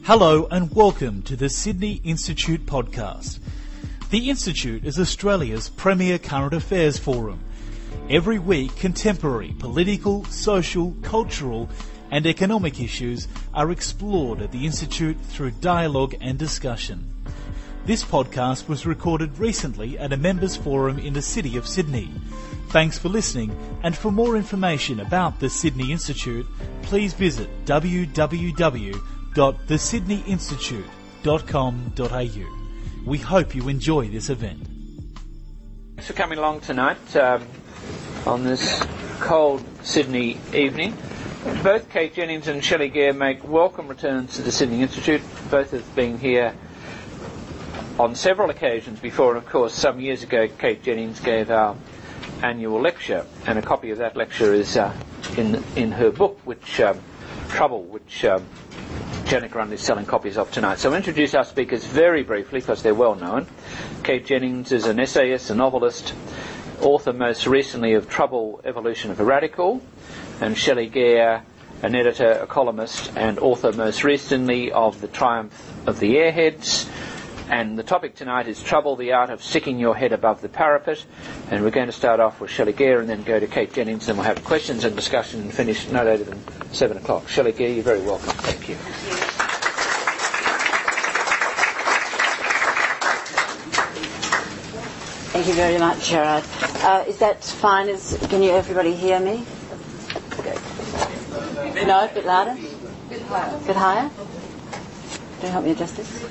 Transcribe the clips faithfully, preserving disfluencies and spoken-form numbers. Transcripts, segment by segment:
Hello and welcome to the Sydney Institute podcast. The Institute is Australia's premier current affairs forum. Every week, contemporary political, social, cultural and economic issues are explored at the Institute through dialogue and discussion. This podcast was recorded recently at a members forum in the city of Sydney. Thanks for listening, and for more information about the Sydney Institute, please visit w w w dot the sydney institute dot com dot a u. We hope you enjoy this event. Thanks for coming along tonight um, on this cold Sydney evening. Both Kate Jennings and Shelley Gare make welcome returns to the Sydney Institute. Both have been here on several occasions before, and of course some years ago Kate Jennings gave our annual lecture, and a copy of that lecture is uh, in in her book, which um, Trouble, which um, Janet Grundy is selling copies of tonight. So I'll introduce our speakers very briefly because they're well known. Kate Jennings is an essayist, a novelist, author most recently of Trouble, Evolution of a Radical, and Shelley Gare, an editor, a columnist, and author most recently of The Triumph of the Airheads. And the topic tonight is Trouble, the Art of Sticking Your Head Above the Parapet. And we're going to start off with Shelley Gare and then go to Kate Jennings, and we'll have questions and discussion and finish no later than seven o'clock. Shelley Gare, you're very welcome. Thank you. Thank you very much, Gerard. Uh, is that fine? Is, can you everybody hear me? No, a bit louder? A bit higher. A bit higher? Can you help me adjust this?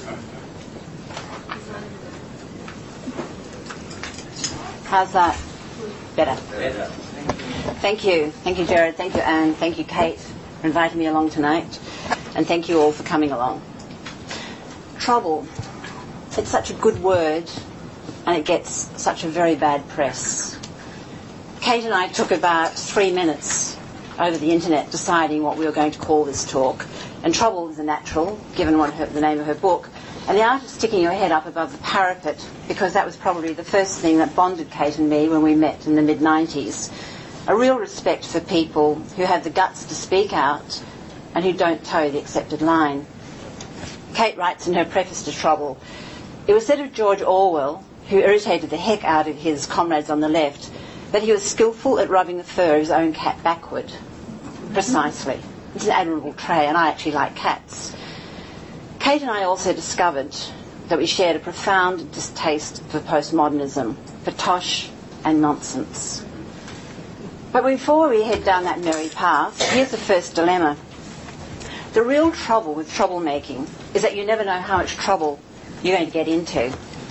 How's that? Better. Better. Thank you. Thank you, Gerard. Thank you, Anne. Thank you, Kate, for inviting me along tonight. And thank you all for coming along. Trouble. It's such a good word, and it gets such a very bad press. Kate and I took about three minutes over the internet deciding what we were going to call this talk. And Trouble is a natural, given what her, the name of her book. And the art of sticking your head up above the parapet, because that was probably the first thing that bonded Kate and me when we met in the mid nineties. A real respect for people who have the guts to speak out and who don't toe the accepted line. Kate writes in her preface to Trouble, "It was said of George Orwell, who irritated the heck out of his comrades on the left, that he was skillful at rubbing the fur of his own cat backward." Precisely. It's an admirable trait, and I actually like cats. Kate and I also discovered that we shared a profound distaste for postmodernism, for tosh and nonsense. But before we head down that merry path, here's the first dilemma. The real trouble with troublemaking is that you never know how much trouble you're going to get into.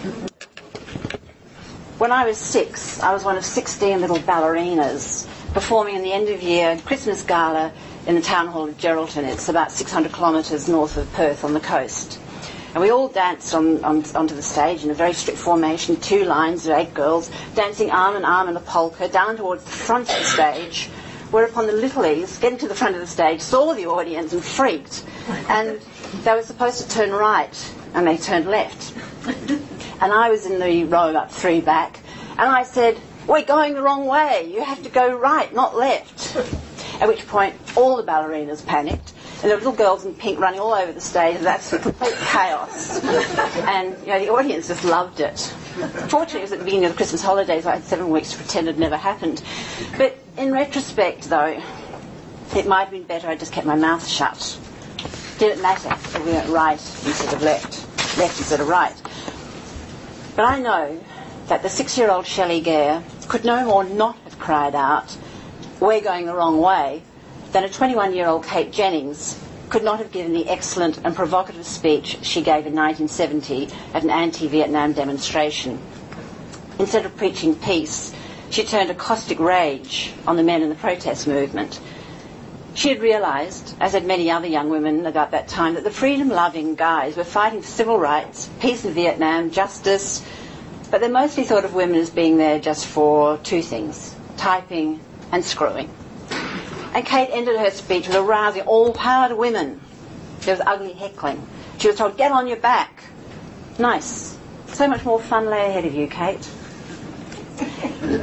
When I was six, I was one of sixteen little ballerinas performing in the end-of-year Christmas gala in the town hall of Geraldton. It's about six hundred kilometres north of Perth on the coast. And we all danced on, on, onto the stage in a very strict formation, two lines of eight girls, dancing arm in arm in a polka down towards the front of the stage, whereupon the littlies, getting to the front of the stage, saw the audience and freaked. And they were supposed to turn right, and they turned left. And I was in the row about three back, and I said, "We're going the wrong way. You have to go right, not left." At which point, all the ballerinas panicked, and the little girls in pink running all over the stage. It was absolute complete chaos. And you know, the audience just loved it. Fortunately, it was at the beginning of the Christmas holidays. I had seven weeks to pretend it never happened. But in retrospect, though, it might have been better I just kept my mouth shut. Did it matter if we went right instead of left, left instead of right? But I know that the six-year-old Shelley Gare could no more not have cried out, "We're going the wrong way," than a twenty-one-year-old Kate Jennings could not have given the excellent and provocative speech she gave in nineteen seventy at an anti-Vietnam demonstration. Instead of preaching peace, she turned a caustic rage on the men in the protest movement. She had realised, as had many other young women about that time, that the freedom-loving guys were fighting for civil rights, peace in Vietnam, justice, but they mostly thought of women as being there just for two things: typing and screwing. And Kate ended her speech with a rousing "all power to women." There was ugly heckling. She was told, "Get on your back." Nice. So much more fun lay ahead of you, Kate.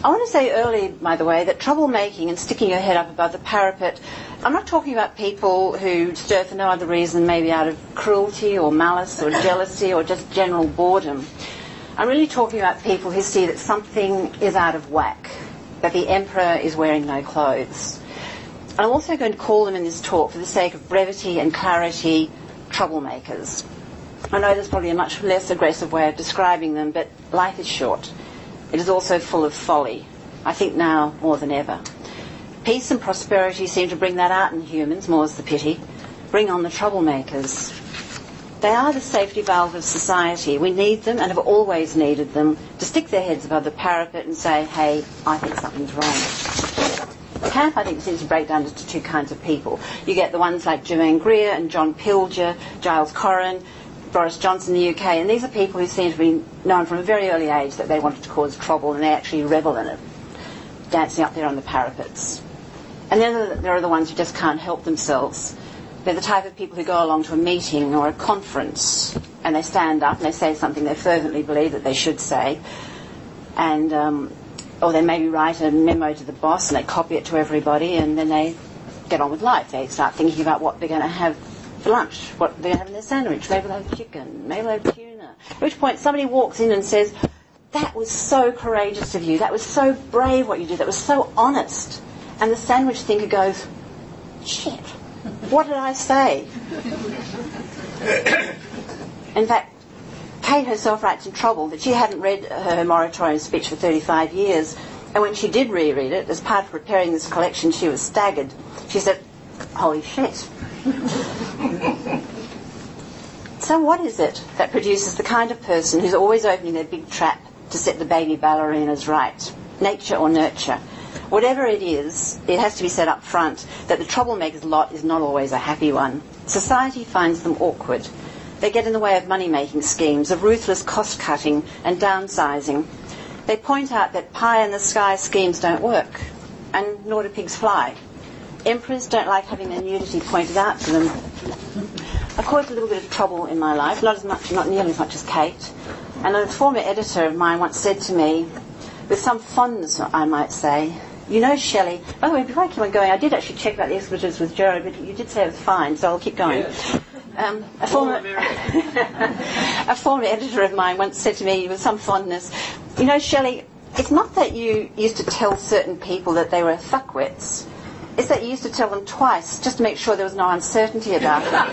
I want to say early, by the way, that troublemaking and sticking your head up above the parapet, I'm not talking about people who stir for no other reason, maybe out of cruelty or malice or jealousy or just general boredom. I'm really talking about people who see that something is out of whack, that the emperor is wearing no clothes. And I'm also going to call them in this talk, for the sake of brevity and clarity, troublemakers. I know there's probably a much less aggressive way of describing them, but life is short. It is also full of folly, I think now more than ever. Peace and prosperity seem to bring that out in humans, more's the pity. Bring on the troublemakers. They are the safety valve of society. We need them and have always needed them to stick their heads above the parapet and say, hey, I think something's wrong. Camp, I think, seems to break down into two kinds of people. You get the ones like Germaine Greer and John Pilger, Giles Corrin, Boris Johnson in the U K, and these are people who seem to be known from a very early age that they wanted to cause trouble, and they actually revel in it, dancing up there on the parapets. And then there are the ones who just can't help themselves. They're the type of people who go along to a meeting or a conference, and they stand up and they say something they fervently believe that they should say, and um, or they maybe write a memo to the boss and they copy it to everybody, and then they get on with life. They start thinking about what they're going to have for lunch, what they're going to have in their sandwich. Maybe they'll have chicken, maybe they'll have tuna. At which point somebody walks in and says, that was so courageous of you, that was so brave what you did, that was so honest. And the sandwich thinker goes, shit, what did I say? In fact, Kate herself writes in Trouble that she hadn't read her moratorium speech for thirty-five years, and when she did reread it, as part of preparing this collection, she was staggered. She said, holy shit. So what is it that produces the kind of person who's always opening their big trap to set the baby ballerinas right? Nature or nurture? Whatever it is, it has to be said up front that the troublemaker's lot is not always a happy one. Society finds them awkward. They get in the way of money-making schemes, of ruthless cost-cutting and downsizing. They point out that pie-in-the-sky schemes don't work, and nor do pigs fly. Emperors don't like having their nudity pointed out to them. I caused a little bit of trouble in my life, not as much, not nearly as much as Kate. And a former editor of mine once said to me, with some fondness, I might say, you know, Shelley, by the way, before I keep on going, I did actually check about the expletives with Joe, but you did say it was fine, so I'll keep going. Yes. Um, a, former, a former editor of mine once said to me with some fondness, you know, Shelley, it's not that you used to tell certain people that they were fuckwits. It's that you used to tell them twice just to make sure there was no uncertainty about it.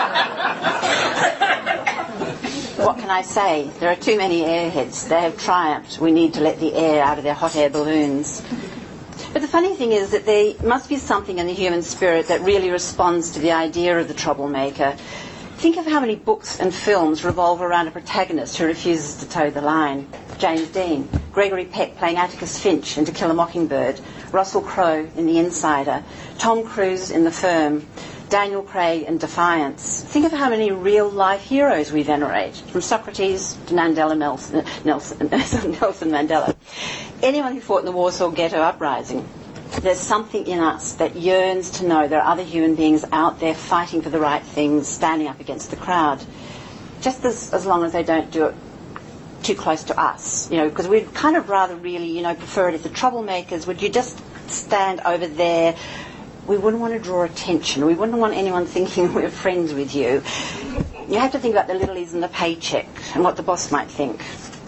What can I say? There are too many airheads. They have triumphed. We need to let the air out of their hot air balloons. But the funny thing is that there must be something in the human spirit that really responds to the idea of the troublemaker. Think of how many books and films revolve around a protagonist who refuses to toe the line. James Dean, Gregory Peck playing Atticus Finch in To Kill a Mockingbird, Russell Crowe in The Insider, Tom Cruise in The Firm, Daniel Craig in Defiance. Think of how many real-life heroes we venerate, from Socrates to Mandela Nelson, Nelson, Nelson Mandela. Anyone who fought in the Warsaw Ghetto Uprising. There's something in us that yearns to know there are other human beings out there fighting for the right things, standing up against the crowd. Just as, as long as they don't do it too close to us, you know, because we'd kind of rather really, you know, prefer it if the troublemakers would you just stand over there. We wouldn't want to draw attention. We wouldn't want anyone thinking we're friends with you. You have to think about the littlies and the paycheck and what the boss might think.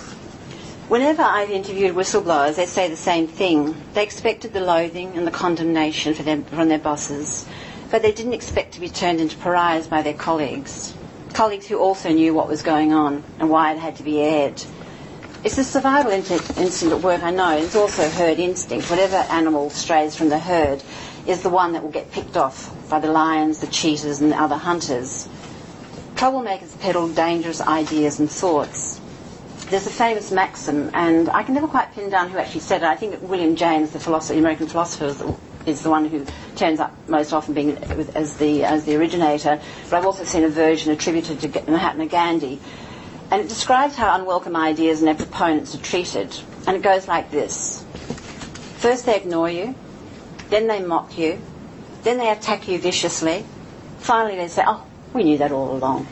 Whenever I've interviewed whistleblowers, they say the same thing. They expected the loathing and the condemnation for them, from their bosses, but they didn't expect to be turned into pariahs by their colleagues. Colleagues who also knew what was going on and why it had to be aired. It's a survival instinct at work, I know. It's also herd instinct. Whatever animal strays from the herd is the one that will get picked off by the lions, the cheetahs and the other hunters. Troublemakers peddle dangerous ideas and thoughts. There's a famous maxim, and I can never quite pin down who actually said it. I think William James, the philosopher, the American philosopher, is the one who turns up most often being as the as the originator. But I've also seen a version attributed to Mahatma Gandhi, and it describes how unwelcome ideas and their proponents are treated. And it goes like this: first they ignore you, then they mock you, then they attack you viciously. Finally, they say, "Oh, we knew that all along."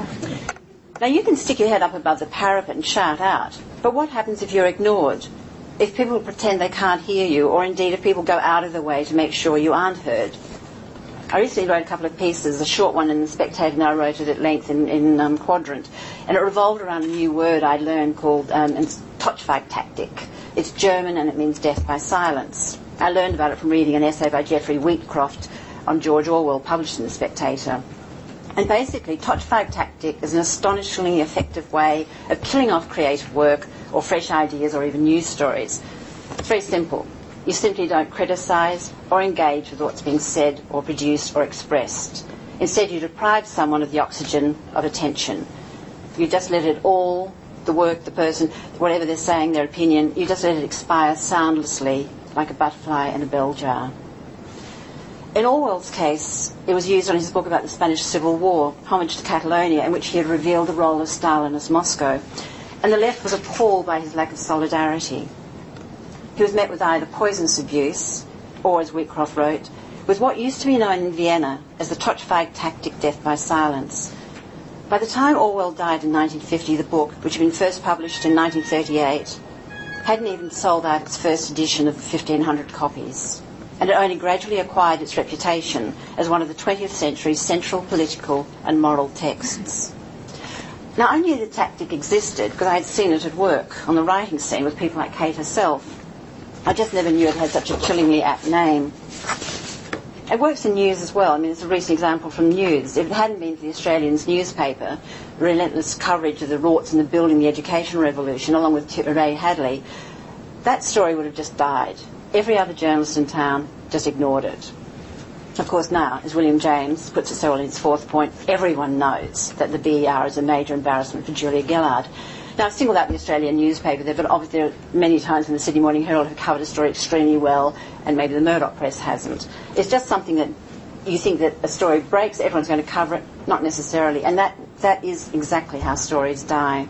Now, you can stick your head up above the parapet and shout out, but what happens if you're ignored? if people pretend they can't hear you, or indeed if people go out of the way to make sure you aren't heard. I recently wrote a couple of pieces, a short one in The Spectator, and I wrote it at length in, in um, Quadrant, and it revolved around a new word I'd learned called um, Totschweigtaktik. It's German and it means death by silence. I learned about it from reading an essay by Geoffrey Wheatcroft on George Orwell, published in The Spectator. And basically, Totschweigtaktik is an astonishingly effective way of killing off creative work or fresh ideas or even news stories. It's very simple. You simply don't criticise or engage with what's being said or produced or expressed. Instead, you deprive someone of the oxygen of attention. You just let it all, the work, the person, whatever they're saying, their opinion, you just let it expire soundlessly like a butterfly in a bell jar. In Orwell's case, it was used on his book about the Spanish Civil War, Homage to Catalonia, in which he had revealed the role of Stalinist Moscow. And the left was appalled by his lack of solidarity. He was met with either poisonous abuse, or, as Wheatcroft wrote, with what used to be known in Vienna as the Totschweigtaktik, death by silence. By the time Orwell died in nineteen fifty, the book, which had been first published in nineteen thirty-eight, hadn't even sold out its first edition of fifteen hundred copies, and it only gradually acquired its reputation as one of the twentieth century's central political and moral texts. Now, I knew the tactic existed because I had seen it at work on the writing scene with people like Kate herself. I just never knew it had such a chillingly apt name. It works in news as well. I mean, there's a recent example from News. If it hadn't been for the Australian's newspaper, relentless coverage of the rorts in the building the education revolution, along with Ray Hadley, that story would have just died. Every other journalist in town just ignored it. Of course, now, as William James puts it so well in his fourth point, everyone knows that the B E R is a major embarrassment for Julia Gillard. Now, I've singled out the Australian newspaper there, but obviously there are many times when the Sydney Morning Herald have covered a story extremely well, and maybe the Murdoch press hasn't. It's just something that you think that a story breaks, everyone's going to cover it, not necessarily, and that, that is exactly how stories die.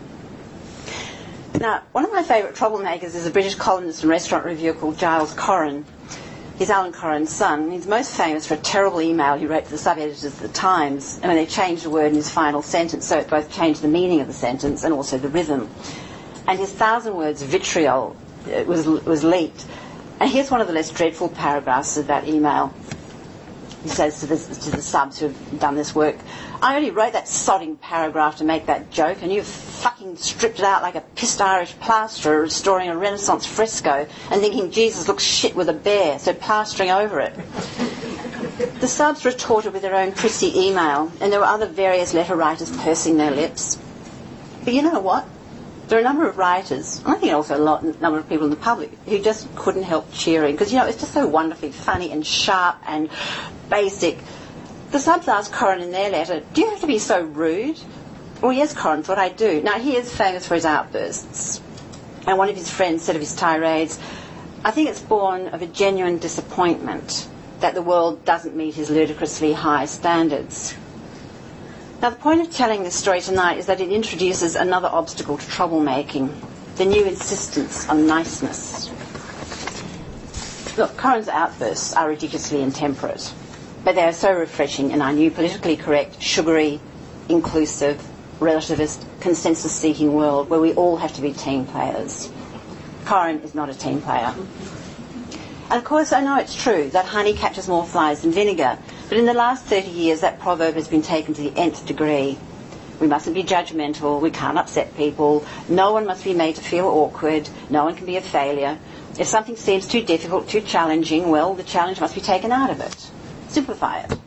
Now, one of my favourite troublemakers is a British columnist and restaurant reviewer called Giles Corrin. He's Alan Corrin's son. He's most famous for a terrible email he wrote to the sub-editors of The Times, and when they changed a word in his final sentence, so it both changed the meaning of the sentence and also the rhythm. And his thousand words vitriol was, was leaked. And here's one of the less dreadful paragraphs of that email. He says to the, to the subs who have done this work, I only wrote that sodding paragraph to make that joke, and you've fucking stripped it out like a pissed Irish plasterer restoring a Renaissance fresco and thinking Jesus looks shit with a bear, so plastering over it. The subs retorted with their own prissy email, and there were other various letter writers pursing their lips. But you know what? There are a number of writers, and I think also a lot, number of people in the public, who just couldn't help cheering, because, you know, it's just so wonderfully funny and sharp and basic. The subs asked Corrin in their letter, do you have to be so rude? Well, yes, Corrin thought I do. Now, he is famous for his outbursts. And one of his friends said of his tirades, I think it's born of a genuine disappointment that the world doesn't meet his ludicrously high standards. Now, the point of telling this story tonight is that it introduces another obstacle to troublemaking, the new insistence on niceness. Look, Corrin's outbursts are ridiculously intemperate, but they are so refreshing in our new politically correct, sugary, inclusive, relativist, consensus-seeking world where we all have to be team players. Corrin is not a team player. And of course, I know it's true that honey catches more flies than vinegar, but in the last thirty years that proverb has been taken to the nth degree. We mustn't be judgmental, we can't upset people, no one must be made to feel awkward, no one can be a failure. If something seems too difficult, too challenging, well, the challenge must be taken out of it. Simplify it.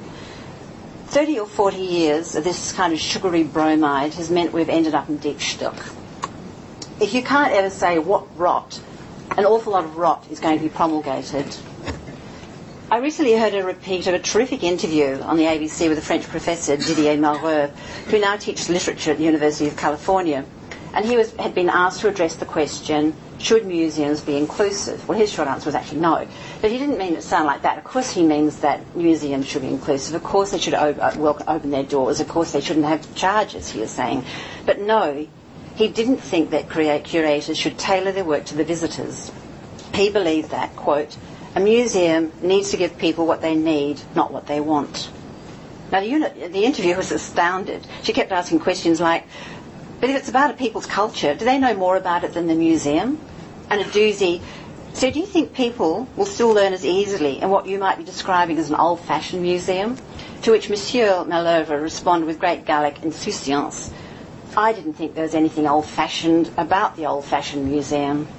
Thirty or forty years of this kind of sugary bromide has meant we've ended up in deep shtuck. If you can't ever say what rot, an awful lot of rot is going to be promulgated. I recently heard a repeat of a terrific interview on the A B C with a French professor, Didier Malraux, who now teaches literature at the University of California. And he was, had been asked to address the question, should museums be inclusive? Well, his short answer was actually no. But he didn't mean it to sound like that. Of course he means that museums should be inclusive. Of course they should op- welcome, open their doors. Of course they shouldn't have charges, he was saying. But no, he didn't think that create curators should tailor their work to the visitors. He believed that, quote, a museum needs to give people what they need, not what they want. Now, the, unit, the interviewer was astounded. She kept asking questions like, but if it's about a people's culture, do they know more about it than the museum? and a doozy. So do you think people will still learn as easily in what you might be describing as an old-fashioned museum? To which Monsieur Malherbe responded with great Gallic insouciance, I didn't think there was anything old-fashioned about the old-fashioned museum.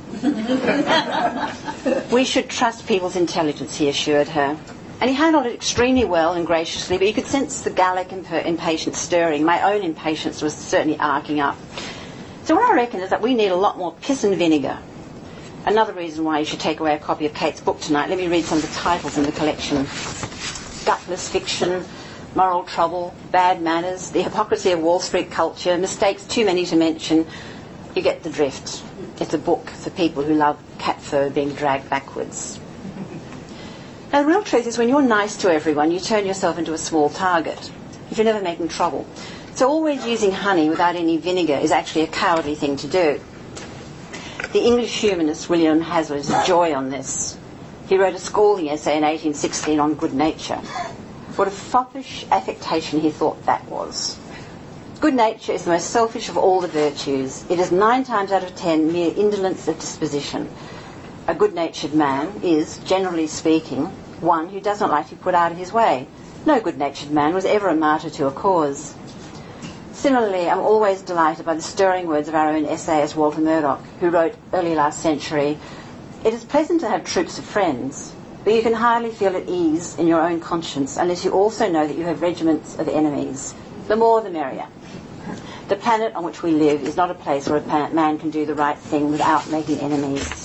We should trust people's intelligence, he assured her. And he handled it extremely well and graciously, but you could sense the Gallic imp- impatience stirring. My own impatience was certainly arcing up. So what I reckon is that we need a lot more piss and vinegar. Another reason why you should take away a copy of Kate's book tonight. Let me read some of the titles in the collection. Gutless Fiction, Moral Trouble, Bad Manners, The Hypocrisy of Wall Street Culture, Mistakes Too Many to Mention. You get the drift. It's a book for people who love cat fur being dragged backwards. Now, the real truth is when you're nice to everyone, you turn yourself into a small target if you're never making trouble. So always using honey without any vinegar is actually a cowardly thing to do. The English humanist William Hazlitt is a joy on this. He wrote a scolding essay in eighteen sixteen on good nature. What a foppish affectation he thought that was. Good nature is the most selfish of all the virtues. It is nine times out of ten mere indolence of disposition. A good-natured man is, generally speaking, one who does not like to be put out of his way. No good-natured man was ever a martyr to a cause. Similarly, I'm always delighted by the stirring words of our own essayist Walter Murdoch, who wrote early last century, it is pleasant to have troops of friends, but you can hardly feel at ease in your own conscience unless you also know that you have regiments of enemies. The more the merrier. The planet on which we live is not a place where a man can do the right thing without making enemies.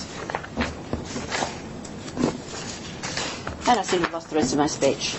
And I seem to have lost the rest of my speech.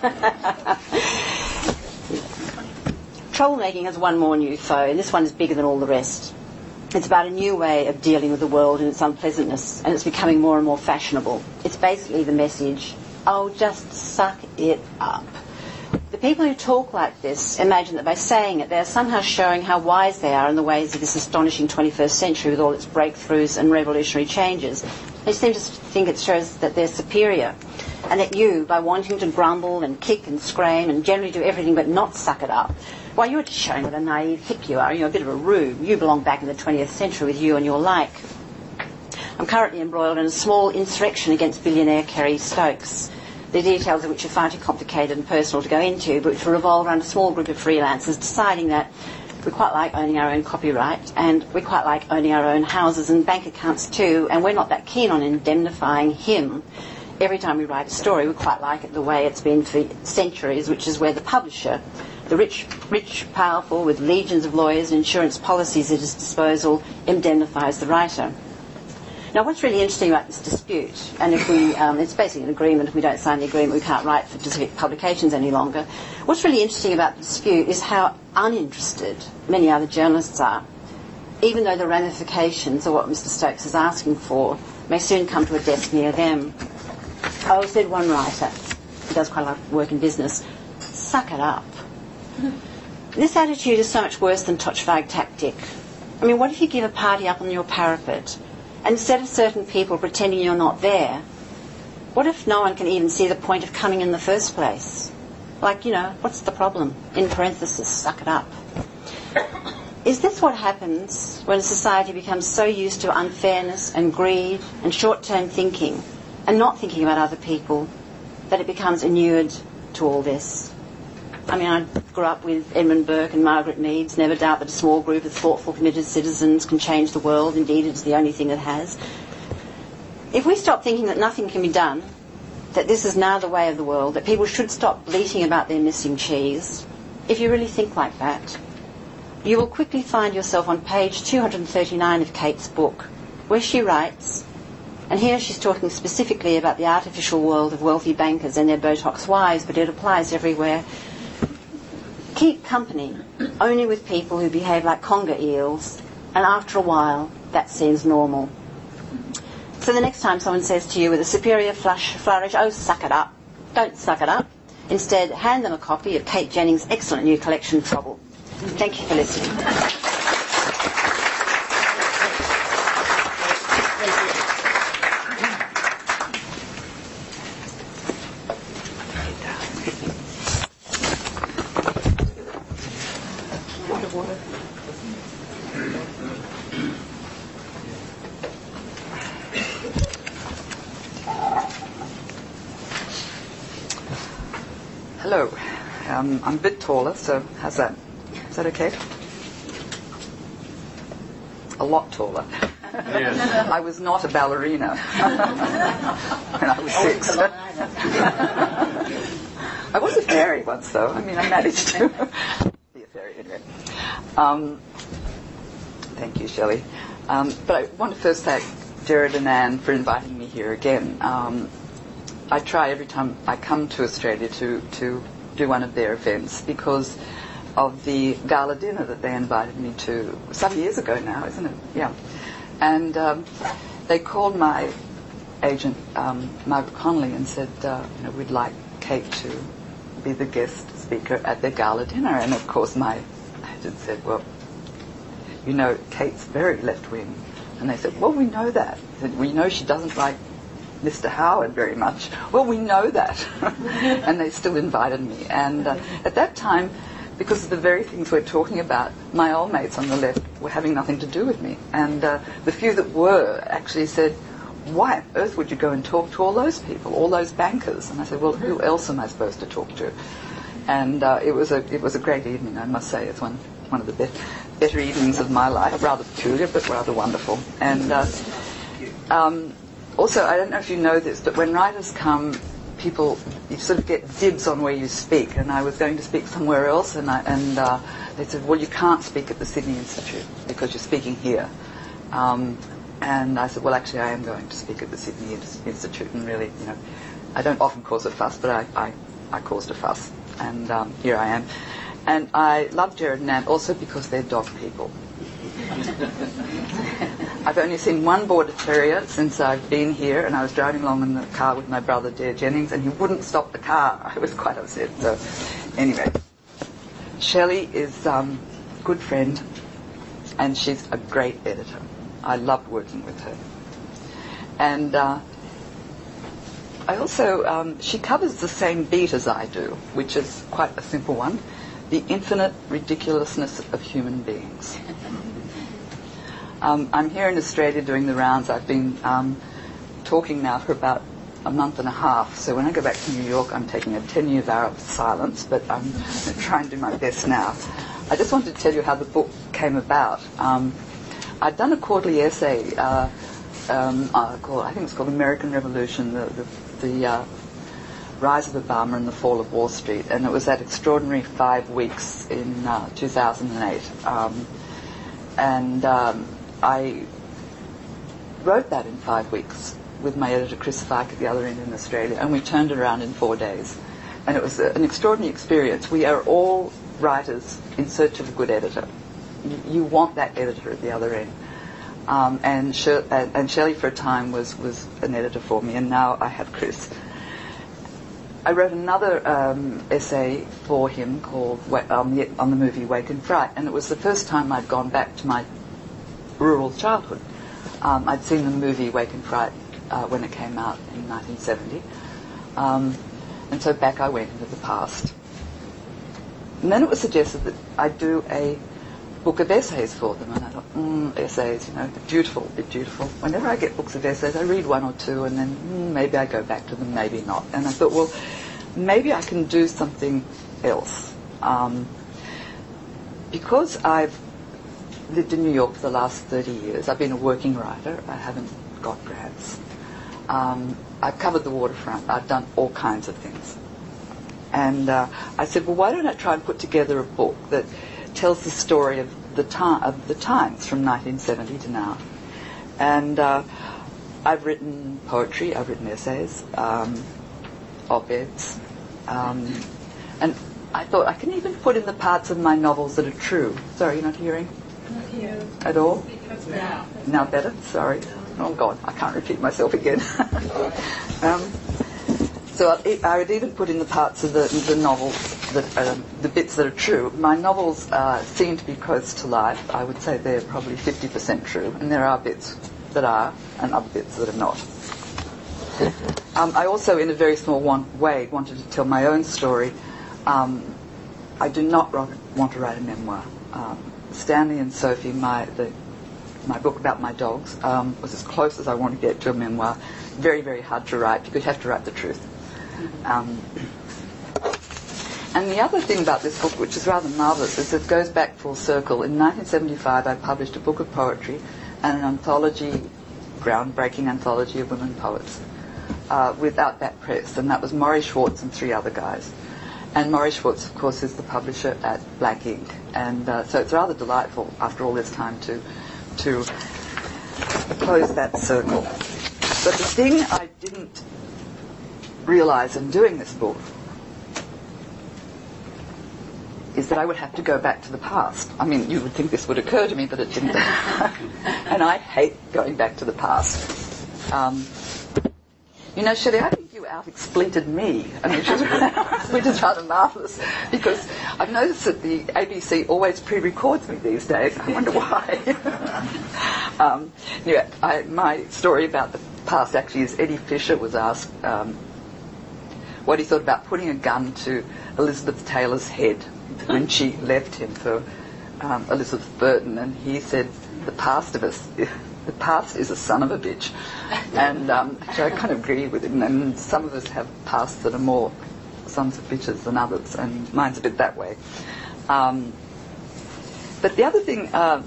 Troublemaking has one more new foe, and this one is bigger than all the rest. It's about a new way of dealing with the world and its unpleasantness, and it's becoming more and more fashionable. It's basically the message, oh, just suck it up. The people who talk like this imagine that by saying it, they are somehow showing how wise they are in the ways of this astonishing twenty-first century with all its breakthroughs and revolutionary changes. They seem to think it shows that they're superior, and that you, by wanting to grumble and kick and scream and generally do everything but not suck it up, why, you're just showing what a naive hick you are. You're a bit of a rube. You belong back in the twentieth century with you and your like. I'm currently embroiled in a small insurrection against billionaire Kerry Stokes, the details of which are far too complicated and personal to go into, but which will revolve around a small group of freelancers deciding that we quite like owning our own copyright, and we quite like owning our own houses and bank accounts too, and we're not that keen on indemnifying him. Every time we write a story, we quite like it the way it's been for centuries, which is where the publisher, the rich, rich, powerful, with legions of lawyers and insurance policies at his disposal, indemnifies the writer. Now, what's really interesting about this dispute, and if we, um, it's basically an agreement, if we don't sign the agreement, we can't write for specific publications any longer. What's really interesting about the dispute is how uninterested many other journalists are, even though the ramifications of what Mister Stokes is asking for may soon come to a desk near them. Oh, said one writer, who does quite a lot of work in business, suck it up. This attitude is so much worse than Touchfag tactic. I mean, what if you give a party up on your parapet, and instead of certain people pretending you're not there, what if no one can even see the point of coming in the first place? Like, you know, what's the problem? In parenthesis, suck it up. Is this what happens when a society becomes so used to unfairness and greed and short-term thinking and not thinking about other people that it becomes inured to all this? I mean, I grew up with Edmund Burke and Margaret Mead's, never doubt that a small group of thoughtful, committed citizens can change the world. Indeed, it's the only thing that has. If we stop thinking that nothing can be done, that this is now the way of the world, that people should stop bleating about their missing cheese, if you really think like that, you will quickly find yourself on page two hundred thirty-nine of Kate's book, where she writes, and here she's talking specifically about the artificial world of wealthy bankers and their Botox wives, but it applies everywhere. Keep company only with people who behave like conger eels, and after a while, that seems normal. So the next time someone says to you with a superior flush, flourish, oh, suck it up, don't suck it up. Instead, hand them a copy of Kate Jennings' excellent new collection, Trouble. Thank you for listening. Hello. Um, I'm a bit taller, so how's that? Is that okay? A lot taller. Yes. I was not a ballerina when I was six. I was a fairy once, though. I mean, I managed to be a fairy anyway. Um, thank you, Shelley. Um, but I want to first thank Gerard and Anne for inviting me here again. Um, I try every time I come to Australia to, to do one of their events because of the gala dinner that they invited me to some years ago now, isn't it? Yeah. And um, they called my agent, um, Margaret Connolly, and said, uh, you know, we'd like Kate to be the guest speaker at their gala dinner. And of course my agent said, well, you know, Kate's very left-wing. And they said, well, we know that. He said, we know she doesn't like Mister Howard very much. Well, we know that. And they still invited me. And uh, at that time, because of the very things we're talking about, my old mates on the left were having nothing to do with me. And uh, the few that were actually said, why on earth would you go and talk to all those people, all those bankers? And I said, well, who else am I supposed to talk to? And uh, it was a it was a great evening, I must say. It's one one of the be- better evenings of my life. Rather peculiar, but rather wonderful. And uh, um, also, I don't know if you know this, but when writers come, people, you sort of get dibs on where you speak. And I was going to speak somewhere else, and I, and uh, they said, well, you can't speak at the Sydney Institute because you're speaking here. Um, and I said, well, actually, I am going to speak at the Sydney Institute, and really, you know, I don't often cause a fuss, but I, I, I caused a fuss, and um, here I am. And I love Gerard and Anne also because they're dog people. I've only seen one border terrier since I've been here, and I was driving along in the car with my brother, Dare Jennings, and he wouldn't stop the car. I was quite upset. So, anyway, Shelley is um, a good friend, and she's a great editor. I loved working with her. And uh, I also, um, she covers the same beat as I do, which is quite a simple one, the infinite ridiculousness of human beings. Um, I'm here in Australia doing the rounds. I've been um, talking now for about a month and a half, so when I go back to New York, I'm taking a ten-year vow of silence, but I'm going to try and do my best now. I just wanted to tell you how the book came about. Um, I'd done a quarterly essay, uh, um, uh, called, I think it's called American Revolution, the, the, the uh, Rise of Obama and the Fall of Wall Street, and it was that extraordinary five weeks in uh, two thousand eight. Um, and um, I wrote that in five weeks with my editor Chris Fike at the other end in Australia, and we turned it around in four days. And it was a, an extraordinary experience. We are all writers in search of a good editor. You, you want that editor at the other end. Um, and, Sher- and, and Shelley for a time was, was an editor for me, and now I have Chris. I wrote another um, essay for him called um, the, on the movie Wake and Fright, and it was the first time I'd gone back to my rural childhood. Um, I'd seen the movie Wake and Fright uh, when it came out in nineteen seventy, um, and so back I went into the past. And then it was suggested that I do a book of essays for them, and I thought, mm, essays, you know, they're beautiful, they're beautiful. Whenever I get books of essays, I read one or two, and then mm, maybe I go back to them, maybe not. And I thought, well, maybe I can do something else. Um, because I've lived in New York for the last thirty years, I've been a working writer, I haven't got grants. Um, I've covered the waterfront, I've done all kinds of things. And uh, I said, well, why don't I try and put together a book that tells the story of the time of the times from nineteen seventy to now. And uh, I've written poetry, I've written essays, um, op-eds, um, and I thought I can even put in the parts of my novels that are true. Sorry, you're not hearing? Not here. At all? Now. Now better? Sorry. Oh God, I can't repeat myself again. um, so I, I would even put in the parts of the, the novels, that, um, the bits that are true. My novels uh, seem to be close to life. I would say they're probably fifty percent true, and there are bits that are, and other bits that are not. Um, I also, in a very small one way, wanted to tell my own story. Um, I do not want to write a memoir. Um, Stanley and Sophie, my the, my book about my dogs, um, was as close as I want to get to a memoir. Very, very hard to write because you have to write the truth. Um, And the other thing about this book, which is rather marvellous, is it goes back full circle. In nineteen seventy-five, I published a book of poetry and an anthology, groundbreaking anthology of women poets, uh, with Outback Press, and that was Maury Schwartz and three other guys. And Maury Schwartz, of course, is the publisher at Black Ink, and uh, so it's rather delightful after all this time to to close that circle. But the thing I didn't realise in doing this book is that I would have to go back to the past. I mean, you would think this would occur to me, but it didn't. And I hate going back to the past. Um, you know, Shelley, I think you out-expleted me, I mean, which, is, which is rather marvellous, because I've noticed that the A B C always pre-records me these days. I wonder why. um, yeah, I, my story about the past actually is Eddie Fisher was asked um, what he thought about putting a gun to Elizabeth Taylor's head when she left him for um, Elizabeth Burton, and he said, the past of us, the past is a son of a bitch. And um, actually I kind of agree with him, and some of us have pasts that are more sons of bitches than others, and mine's a bit that way. Um, but the other thing, um,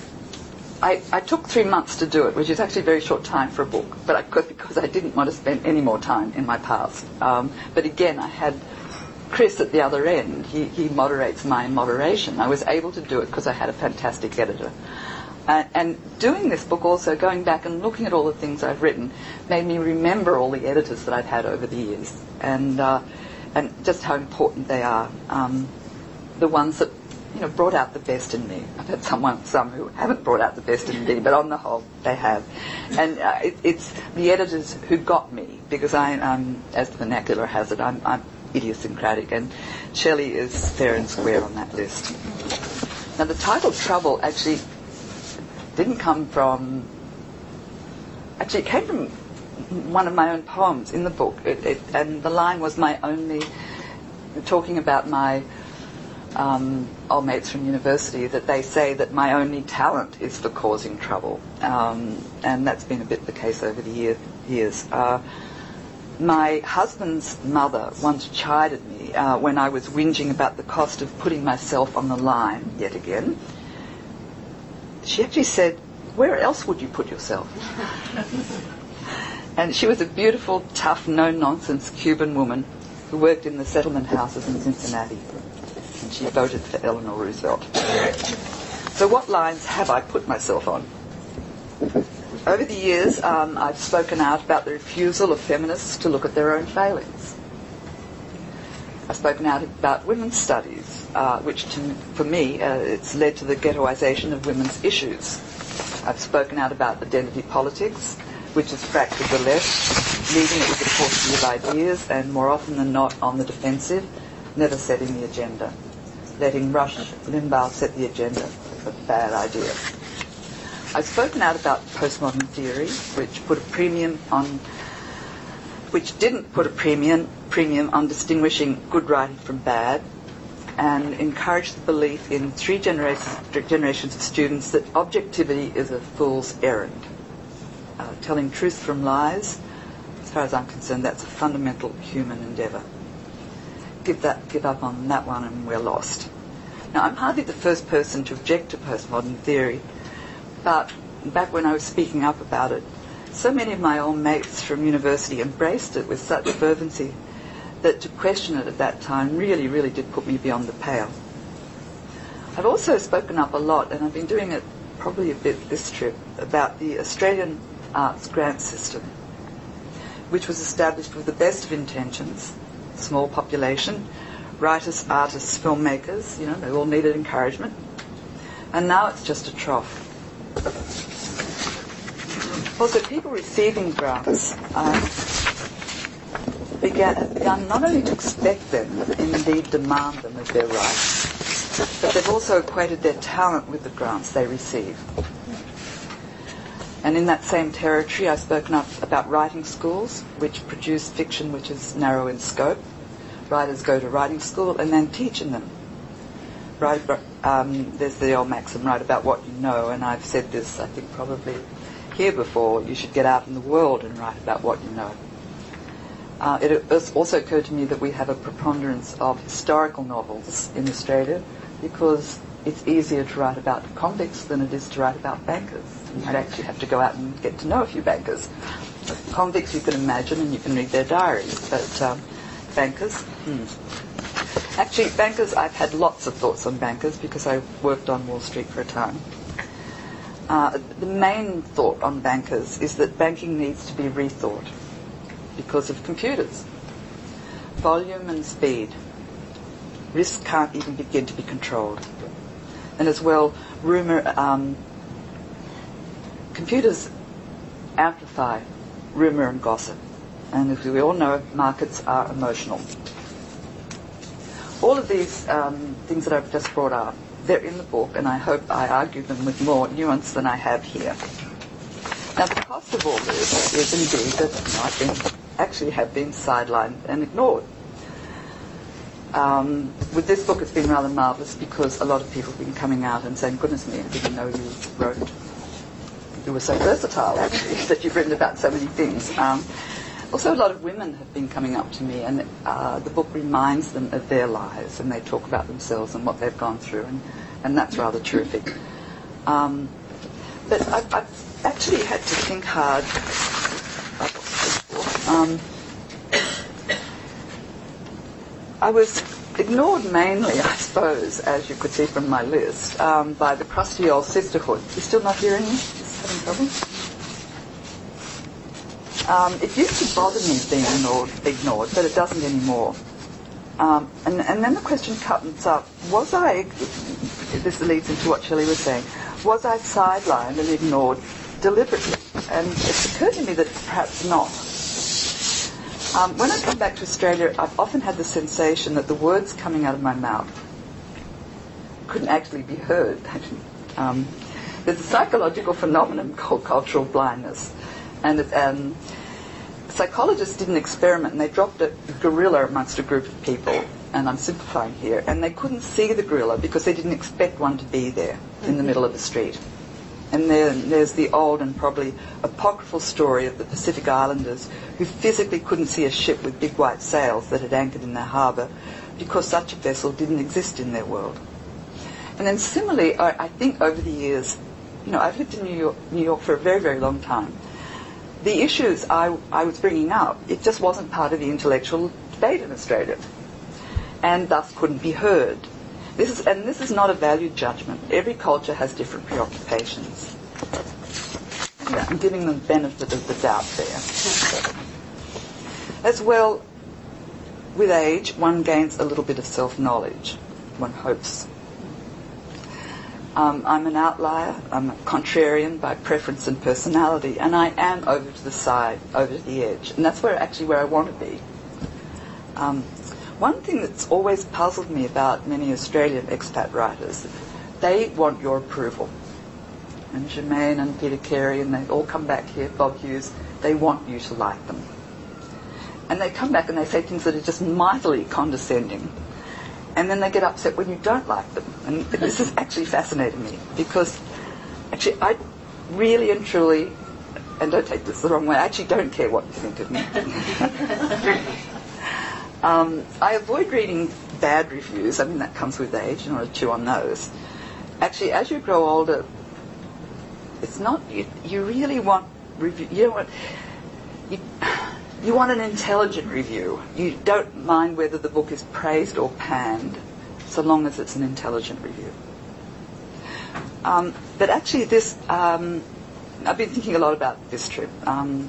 I, I took three months to do it, which is actually a very short time for a book, but I could, because I didn't want to spend any more time in my past. Um, but again, I had Chris at the other end. He, he moderates my moderation. I was able to do it because I had a fantastic editor. Uh, and doing this book also, going back and looking at all the things I've written, made me remember all the editors that I've had over the years, and uh, and just how important they are. Um, the ones that, you know, brought out the best in me. I've had someone, some who haven't brought out the best in me, but on the whole, they have. And uh, it, it's the editors who got me, because I, um, as the vernacular has it, I'm, I'm idiosyncratic, and Shelley is fair and square on that list. Now, the title Trouble actually didn't come from, actually it came from one of my own poems in the book, it, it, and the line was my only, talking about my um, old mates from university, that they say that my only talent is for causing trouble, um, and that's been a bit the case over the year, years. Uh, my husband's mother once chided me uh, when I was whinging about the cost of putting myself on the line yet again. She actually said, where else would you put yourself? And she was a beautiful, tough, no-nonsense Cuban woman who worked in the settlement houses in Cincinnati. And she voted for Eleanor Roosevelt. So what lines have I put myself on? Over the years, um, I've spoken out about the refusal of feminists to look at their own failings. I've spoken out about women's studies, uh, which to, for me, uh, it's led to the ghettoization of women's issues. I've spoken out about identity politics, which has fractured the left, leaving it with a paucity of ideas, and more often than not on the defensive, never setting the agenda. Letting Rush Limbaugh set the agenda, a bad idea. I've spoken out about postmodern theory, which put a premium on which didn't put a premium, premium on distinguishing good writing from bad, and encouraged the belief in three generations, generations of students that objectivity is a fool's errand. Uh, telling truth from lies, as far as I'm concerned, that's a fundamental human endeavour. Give that, give up on that one and we're lost. Now, I'm hardly the first person to object to postmodern theory, but back when I was speaking up about it, so many of my old mates from university embraced it with such fervency that to question it at that time really, really did put me beyond the pale. I've also spoken up a lot, and I've been doing it probably a bit this trip, about the Australian arts grant system, which was established with the best of intentions, small population, writers, artists, filmmakers, you know, they all needed encouragement. And now it's just a trough. Also, people receiving grants um, began, have begun not only to expect them, but indeed demand them as their rights, but they've also equated their talent with the grants they receive. And in that same territory, I've spoken up about writing schools, which produce fiction which is narrow in scope. Writers go to writing school and then teach in them. Write, um, there's the old maxim, write about what you know, and I've said this, I think, probably here before, you should get out in the world and write about what you know. Uh, it has also occurred to me that we have a preponderance of historical novels in Australia because it's easier to write about convicts than it is to write about bankers. You might actually have to go out and get to know a few bankers. Convicts you can imagine and you can read their diaries, but um, bankers, hmm. Actually, bankers, I've had lots of thoughts on bankers because I worked on Wall Street for a time. Uh, the main thought on bankers is that banking needs to be rethought because of computers. Volume and speed. Risk can't even begin to be controlled. And as well, rumour, um, computers amplify rumour and gossip. And as we all know, markets are emotional. All of these um, things that I've just brought up, they're in the book, and I hope I argue them with more nuance than I have here. Now, the cost of all this is indeed that you know, I've been, actually have been sidelined and ignored. Um, with this book, it's been rather marvellous because a lot of people have been coming out and saying, goodness me, I didn't know you wrote, you were so versatile, actually, that you've written about so many things. Um, also, a lot of women have been coming up to me, and uh, the book reminds them of their lives, and they talk about themselves and what they've gone through, and, and that's rather terrific. Um, but I've, I've actually had to think hard. Um, I was ignored mainly, I suppose, as you could see from my list, um, by the crusty old sisterhood. You still not hearing me? Just having trouble? Um, it used to bother me being ignored, ignored but it doesn't anymore. Um, and, and then the question comes up, was I, this leads into what Shelley was saying, was I sidelined and ignored deliberately? And it's occurred to me that perhaps not. Um, when I come back to Australia, I've often had the sensation that the words coming out of my mouth couldn't actually be heard. um, there's a psychological phenomenon called cultural blindness. And it, um, psychologists did an experiment, and they dropped a gorilla amongst a group of people, and I'm simplifying here, and they couldn't see the gorilla because they didn't expect one to be there in the middle of the street. And then there's the old and probably apocryphal story of the Pacific Islanders who physically couldn't see a ship with big white sails that had anchored in their harbour because such a vessel didn't exist in their world. And then similarly, I, I think over the years, you know, I've lived in New York, New York for a very, very long time. The issues I, I was bringing up, it just wasn't part of the intellectual debate in Australia, and thus couldn't be heard. This is, and this is not a value judgment. Every culture has different preoccupations. Yeah, I'm giving them the benefit of the doubt there. As well, with age, one gains a little bit of self-knowledge. One hopes. Um, I'm an outlier. I'm a contrarian by preference and personality, and I am over to the side, over to the edge, and that's where actually where I want to be. Um, One thing that's always puzzled me about many Australian expat writers, they want your approval. And Germaine and Peter Carey, and they all come back here, Bob Hughes, they want you to like them. And they come back and they say things that are just mightily condescending. And then they get upset when you don't like them. And this has actually fascinated me, because actually I really and truly, and don't take this the wrong way, I actually don't care what you think of me. Um, I avoid reading bad reviews. I mean, that comes with age. You don't want to chew on those. Actually, as you grow older, it's not, you, you really want review, you don't want, you, you want an intelligent review. You don't mind whether the book is praised or panned, so long as it's an intelligent review. Um, but actually this, um, I've been thinking a lot about this trip. Um,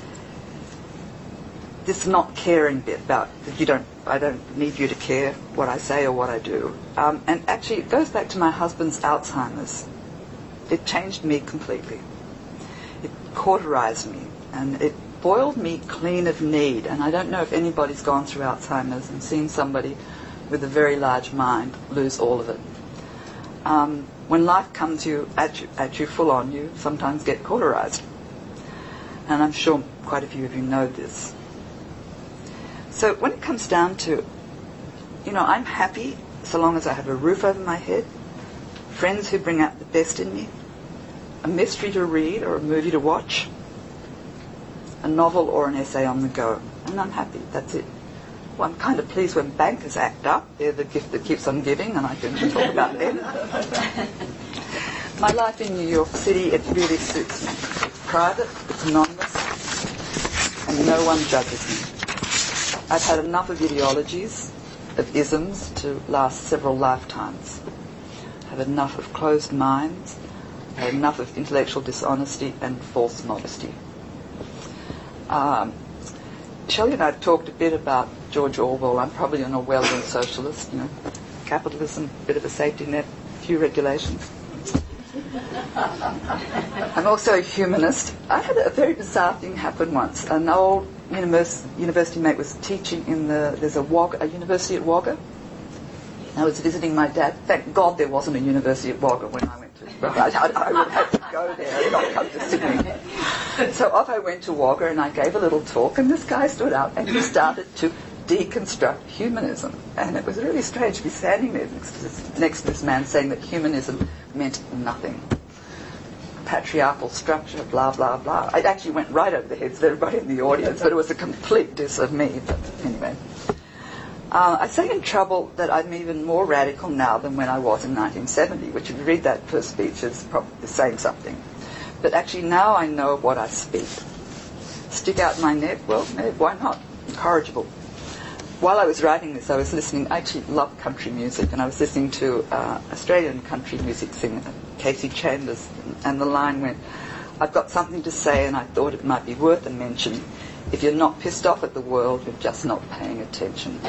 This not caring bit about that you don't, I don't need you to care what I say or what I do. Um, and actually it goes back to my husband's Alzheimer's. It changed me completely. It cauterized me, and it boiled me clean of need. And I don't know if anybody's gone through Alzheimer's and seen somebody with a very large mind lose all of it. Um, when life comes you at, you at you full on, you sometimes get cauterized. And I'm sure quite a few of you know this. So when it comes down to, you know, I'm happy so long as I have a roof over my head, friends who bring out the best in me, a mystery to read or a movie to watch, a novel or an essay on the go. and I'm happy. That's it. Well, I'm kind of pleased when bankers act up. They're the gift that keeps on giving, and I can talk about them. My life in New York City, it really suits me. It's private, it's anonymous, and no one judges me. I've had enough of ideologies, of isms, to last several lifetimes. I've had enough of closed minds. I've had enough of intellectual dishonesty and false modesty. Um, Shelley and I have talked a bit about George Orwell. I'm probably an Orwellian socialist, you know, capitalism, bit of a safety net, few regulations. I'm also a humanist. I had a very bizarre thing happen once. An old univers- university mate was teaching in the, there's a, Wagga, a university at Wagga. I was visiting my dad. Thank God there wasn't a university at Wagga when I went to it. I, I, I would have to go there and not come to Sydney. So off I went to Wagga and I gave a little talk, and this guy stood up and he started to deconstruct humanism. And it was really strange to be standing there next to this, next to this man saying that humanism meant nothing. Patriarchal structure, blah, blah, blah. It actually went right over the heads of everybody in the audience, but it was a complete diss of me. But anyway. Uh, I say in Trouble that I'm even more radical now than when I was in nineteen seventy, which if you read that first speech is probably saying something. But actually now I know what I speak. Stick out my neck? Well, why not? Incorrigible. While I was writing this, I was listening, I actually love country music, and I was listening to uh, Australian country music singer, Casey Chambers, and the line went, I've got something to say and I thought it might be worth a mention. If you're not pissed off at the world, you're just not paying attention.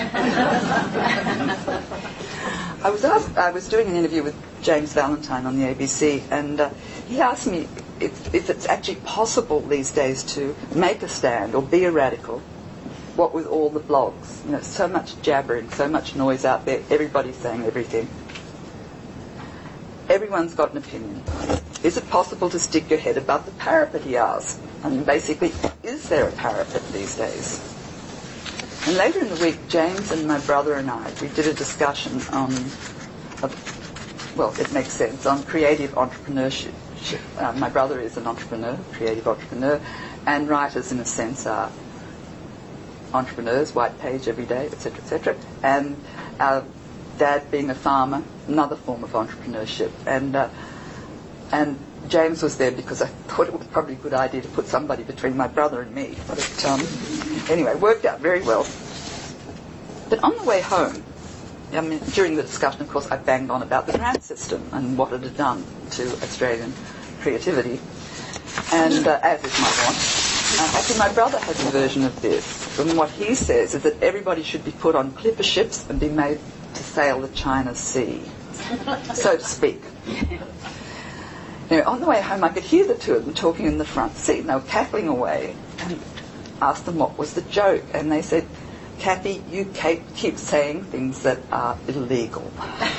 I was asked, I was doing an interview with James Valentine on the A B C, and uh, he asked me if, if it's actually possible these days to make a stand or be a radical. What with all the blogs, you know, so much jabbering, so much noise out there, everybody's saying everything. Everyone's got an opinion. Is it possible to stick your head above the parapet, he asked. I mean, basically, is there a parapet these days? And later in the week, James and my brother and I, we did a discussion on, uh, well, it makes sense, on creative entrepreneurship. Uh, my brother is an entrepreneur, creative entrepreneur, and writers, in a sense, are entrepreneurs, white page every day, et cetera, et cetera. And our dad being a farmer, another form of entrepreneurship. And uh, and James was there because I thought it was probably a good idea to put somebody between my brother and me. But um, anyway, it worked out very well. But on the way home, I mean, during the discussion, of course, I banged on about the grant system and what it had done to Australian creativity, and uh, as is my want. Uh, actually, my brother has a version of this, and what he says is that everybody should be put on clipper ships and be made to sail the China Sea, so to speak. Now, on the way home, I could hear the two of them talking in the front seat, and they were cackling away, and asked them what was the joke, and they said, Kathy, you keep saying things that are illegal.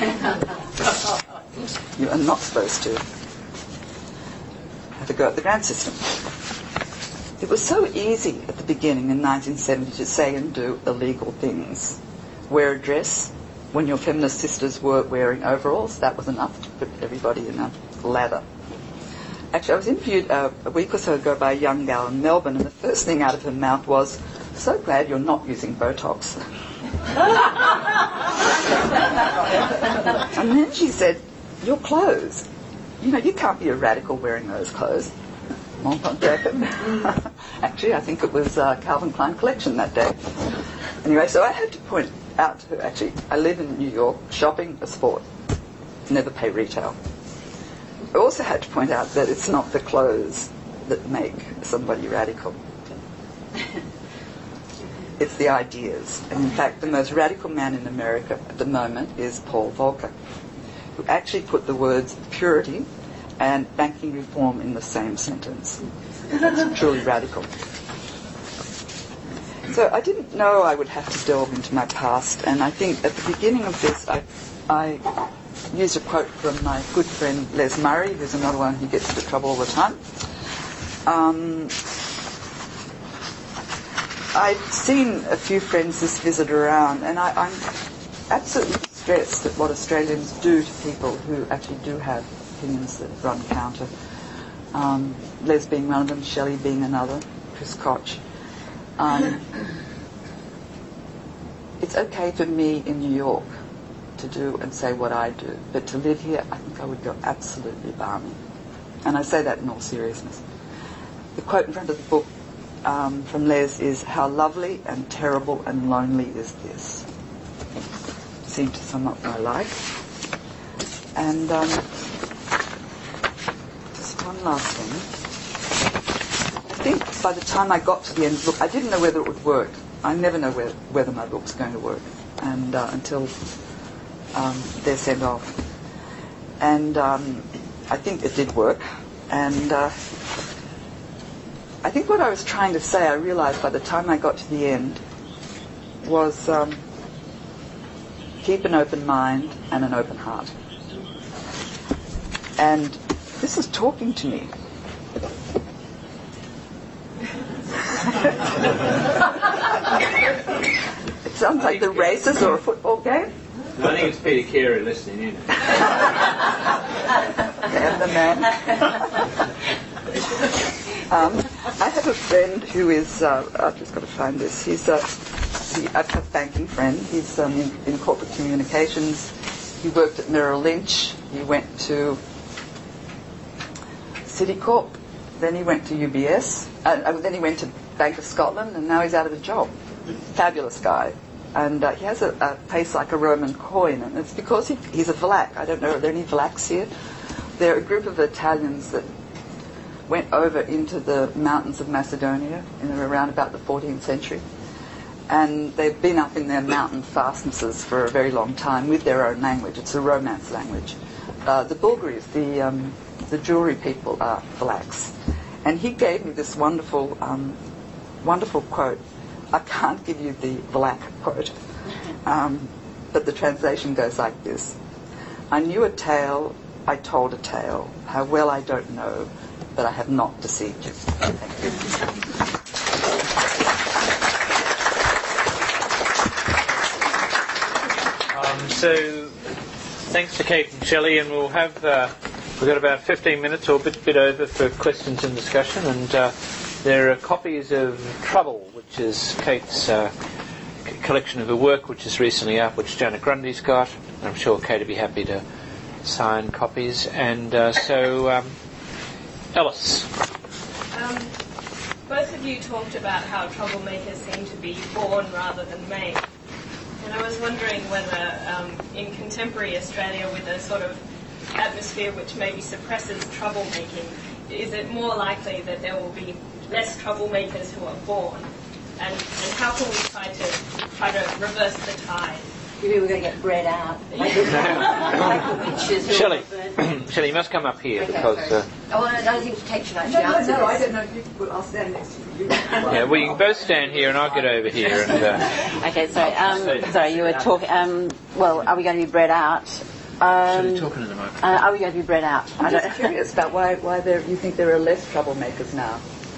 You are not supposed to have a go at the grant system. It was so easy at the beginning in nineteen seventy to say and do illegal things. Wear a dress. When your feminist sisters were wearing overalls, that was enough to put everybody in a ladder. Actually, I was interviewed uh, a week or so ago by a young gal in Melbourne, and the first thing out of her mouth was, so glad you're not using Botox. And then she said, your clothes. You know, you can't be a radical wearing those clothes. Actually, I think it was uh, Calvin Klein Collection that day. Anyway, so I had to point out to her, actually, I live in New York, shopping a sport, never pay retail. I also had to point out that it's not the clothes that make somebody radical. It's the ideas. And in fact, the most radical man in America at the moment is Paul Volcker, who actually put the words purity and banking reform in the same sentence. It's truly radical. So I didn't know I would have to delve into my past, and I think at the beginning of this I, I used a quote from my good friend Les Murray, who's another one who gets into trouble all the time. Um, I've seen a few friends this visit around, and I, I'm absolutely distressed at what Australians do to people who actually do have opinions that run counter. Um, Les being one of them, Shelley being another, Chris Koch. Um, it's okay for me in New York to do and say what I do, but to live here, I think I would go absolutely balmy. And I say that in all seriousness. The quote in front of the book um, from Les is, "How lovely and terrible and lonely is this." Seemed to sum up my life. And um, just one last thing. I think by the time I got to the end of the book, I didn't know whether it would work. I never know whether, whether my book's going to work, and uh, until um, they're sent off. And um, I think it did work. And uh, I think what I was trying to say, I realized by the time I got to the end, was um, keep an open mind and an open heart. And this is talking to me. It sounds like the races or a football game. I think it's Peter Carey listening in. And the man. um, I have a friend who is, uh, I've just got to find this, he's a, he, a banking friend. He's um, in, in corporate communications. He worked at Merrill Lynch. He went to Citicorp. Then he went to U B S. Uh, then he went to Bank of Scotland, and now he's out of a job. Fabulous guy. And uh, he has a, a pace like a Roman coin, and it's because he, he's a Vlach. I don't know, are there any Vlachs here? They're a group of Italians that went over into the mountains of Macedonia in around about the fourteenth century. And they've been up in their mountain fastnesses for a very long time with their own language. It's a Romance language. Uh, the Bulgaris, the um, the jewelry people, are Vlachs. And he gave me this wonderful, um, wonderful quote. I can't give you the Vlach quote, um, but the translation goes like this. I knew a tale, I told a tale. How well I don't know, but I have not deceived you. Thank you. Um, so, thanks to Kate and Shelley, and we'll have, uh, we've got about fifteen minutes or a bit, bit over for questions and discussion, and uh, there are copies of Trouble, which is Kate's uh, c- collection of her work, which is recently out, which Janet Grundy's got. I'm sure Kate would be happy to sign copies. And uh, so, um, Alice. Um, both of you talked about how troublemakers seem to be born rather than made. And I was wondering whether um, in contemporary Australia, with a sort of atmosphere which maybe suppresses troublemaking, is it more likely that there will be less troublemakers who are born? And, and how can we try to try to reverse the tide? Maybe we're going to get bred out. Like the, like the witches who Shelley, are Shelley, you must come up here okay, because... Uh, oh, I don't think Kate should actually No, no, answer no, I this. don't know if you could, I'll stand next to you. yeah, well, you can both stand here and I'll get over here. And uh, Okay, sorry. Um, sorry, you were talking... Um, well, are we going to be bred out? Um, Shelley, talking to the microphone. uh, are we going to be bred out? I I'm don't just curious about why, why there, you think there are less troublemakers now.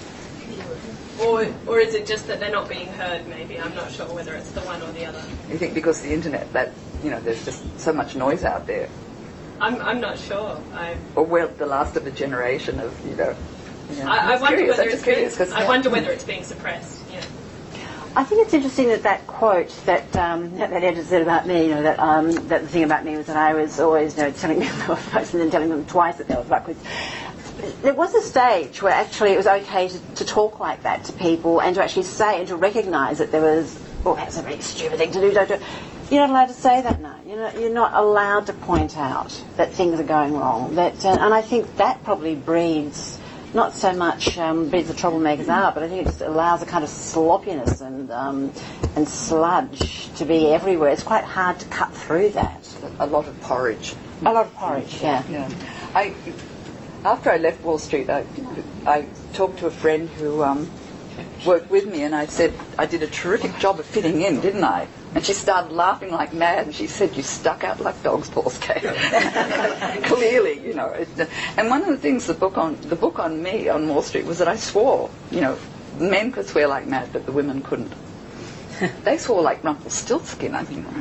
Or, or is it just that they're not being heard, maybe? I'm not sure whether it's the one or the other. You think because the internet, that, you know, there's just so much noise out there. I'm, I'm not sure. I, Or we're the last of a generation of, you know... You know I, I I'm wonder curious, whether I'm it's just being, curious, 'cause, I yeah. wonder whether it's being suppressed. Yeah. I think it's interesting that that quote that um, that, that editor said about me, you know, that um, that the thing about me was that I was always, you know, telling people they were fucks and then telling them twice that they were fucks. There was a stage where actually it was okay to, to talk like that to people and to actually say and to recognise that there was, oh, that's a really stupid thing to do. Don't do it. You're not allowed to say that now. You're not, you're not allowed to point out that things are going wrong. That, uh, and I think that probably breeds, not so much um, breeds the troublemakers out, but I think it just allows a kind of sloppiness and um, and sludge to be everywhere. It's quite hard to cut through that. A lot of porridge. A lot of porridge, yeah. Yeah. I, after I left Wall Street, I, I talked to a friend who um, worked with me, and I said, I did a terrific job of fitting in, didn't I? And she started laughing like mad, and she said, you stuck out like dog's paws, Kate. Clearly, you know. It, and one of the things the book on the book on me on Wall Street was that I swore. You know, men could swear like mad, but the women couldn't. They swore like Rumpelstiltskin, I think.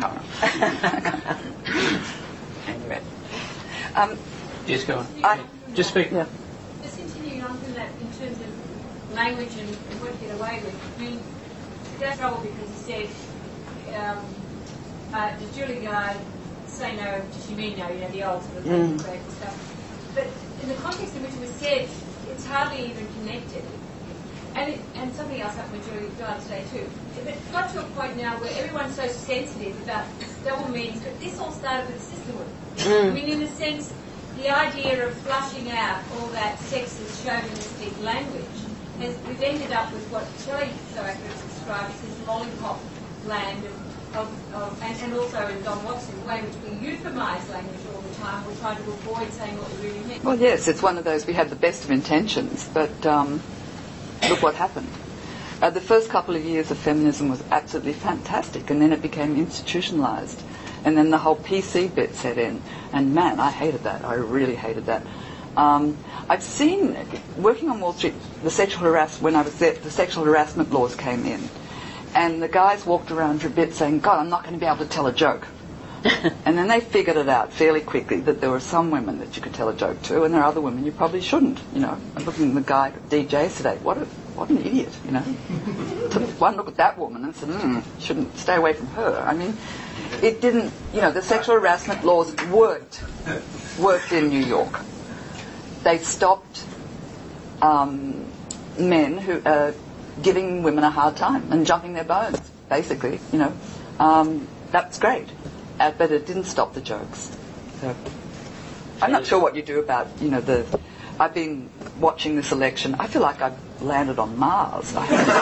Anyway. Um, yes, go on. I, Just speak. Yeah. Just continuing on from that in terms of language and, and what to get away with. I mean, that's trouble because he said um, uh, does Julie Gillard say no, does she mean no, you know, the old sort of mm. correct stuff. But in the context in which it was said, it's hardly even connected. And, it, and something else happened with Julie Gillard today too. It got to a point now where everyone's so sensitive about double meanings, but this all started with sisterhood. Mm. I mean, in a sense, the idea of flushing out all that sexist, chauvinistic language, has, we've ended up with what Shelley so accurately described as this lollipop land of, of, of and, and also in Don Watson's the way in which we euphemise language all the time. We try to avoid saying what we really mean. Well, yes, it's one of those, we have the best of intentions, but um, look what happened. Uh, the first couple of years of feminism was absolutely fantastic, and then it became institutionalised. And then the whole P C bit set in. And man, I hated that. I really hated that. Um, I've seen, working on Wall Street, the sexual harass when I was there, the sexual harassment laws came in. And the guys walked around for a bit saying, God, I'm not going to be able to tell a joke. And then they figured it out fairly quickly that there were some women that you could tell a joke to, and there are other women you probably shouldn't. You know, I'm looking at the guy at D Js today. What a what an idiot, you know. Took one look at that woman and said, hmm, shouldn't stay away from her. I mean, it didn't, you know, the sexual harassment laws worked, worked in New York. They stopped um, men who are giving women a hard time and jumping their bones, basically, you know. Um, that's great. Uh, but it didn't stop the jokes. So I'm not sure what you do about, you know, the... I've been watching this election. I feel like I've landed on Mars.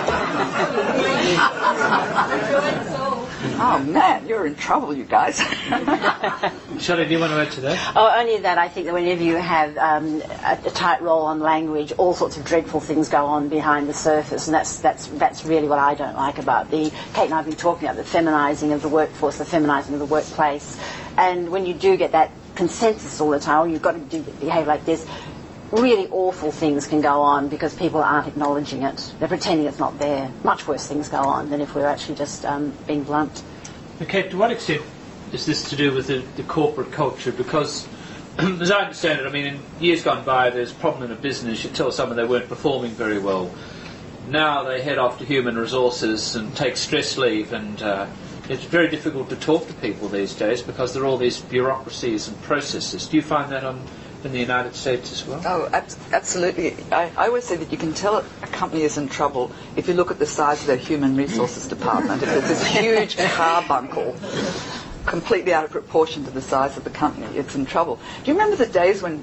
Oh, man, you're in trouble, you guys. Shelley, do you want to add to that? Oh, only that I think that whenever you have um, a, a tight roll on language, all sorts of dreadful things go on behind the surface, and that's that's that's really what I don't like about the... Kate and I have been talking about the feminising of the workforce, the feminising of the workplace, and when you do get that consensus all the time, or you've got to do, behave like this, really awful things can go on because people aren't acknowledging it. They're pretending it's not there. Much worse things go on than if we're actually just um, being blunt. Okay, to what extent is this to do with the, the corporate culture? Because, as I understand it, I mean, in years gone by, there's a problem in a business. You tell someone they weren't performing very well. Now they head off to human resources and take stress leave, and uh, it's very difficult to talk to people these days because there are all these bureaucracies and processes. Do you find that on... in the United States as well? Oh, ab- absolutely. I, I always say that you can tell a company is in trouble if you look at the size of their human resources department. If there's this huge carbuncle, completely out of proportion to the size of the company, it's in trouble. Do you remember the days when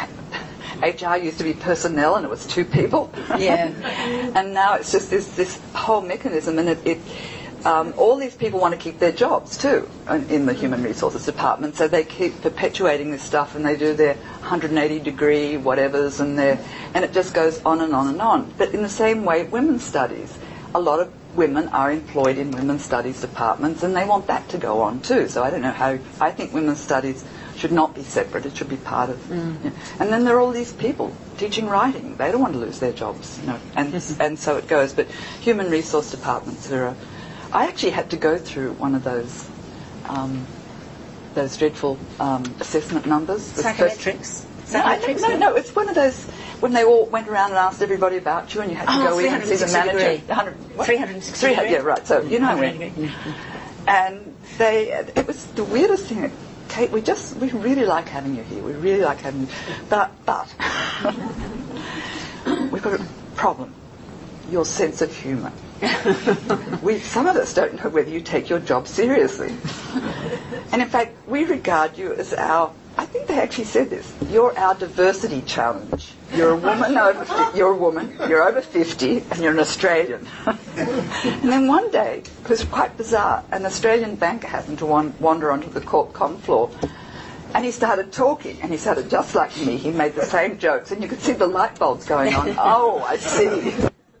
H R used to be personnel and it was two people? Yeah. And now it's just this, this whole mechanism, and it... it Um, all these people want to keep their jobs too in the human resources department, so they keep perpetuating this stuff, and they do their one hundred eighty degree whatevers, and their, and it just goes on and on and on. But in the same way, women's studies, a lot of women are employed in women's studies departments, and they want that to go on too. So I don't know how. I think women's studies should not be separate. It should be part of. Mm. You know. And then there are all these people teaching writing. They don't want to lose their jobs, you know. And and so it goes. But human resource departments, there are. I actually had to go through one of those um, those dreadful um, assessment numbers. Psychometrics? Psychometrics? No, no, no, it's one of those when they all went around and asked everybody about you, and you had to oh, go in and see the manager. three hundred sixty degree? Yeah, right. So, you know when. And they, it was the weirdest thing. Kate, we just, we really like having you here. We really like having you. But, but, we've got a problem. Your sense of humour. we, some of us don't know whether you take your job seriously. And in fact, we regard you as our, I think they actually said this, you're our diversity challenge. You're a woman over, you're a woman, you're over fifty, and you're an Australian. And then one day, it was quite bizarre, an Australian banker happened to wan- wander onto the court con floor, and he started talking, and he sounded just like me. He made the same jokes, and you could see the light bulbs going on. Oh, I see.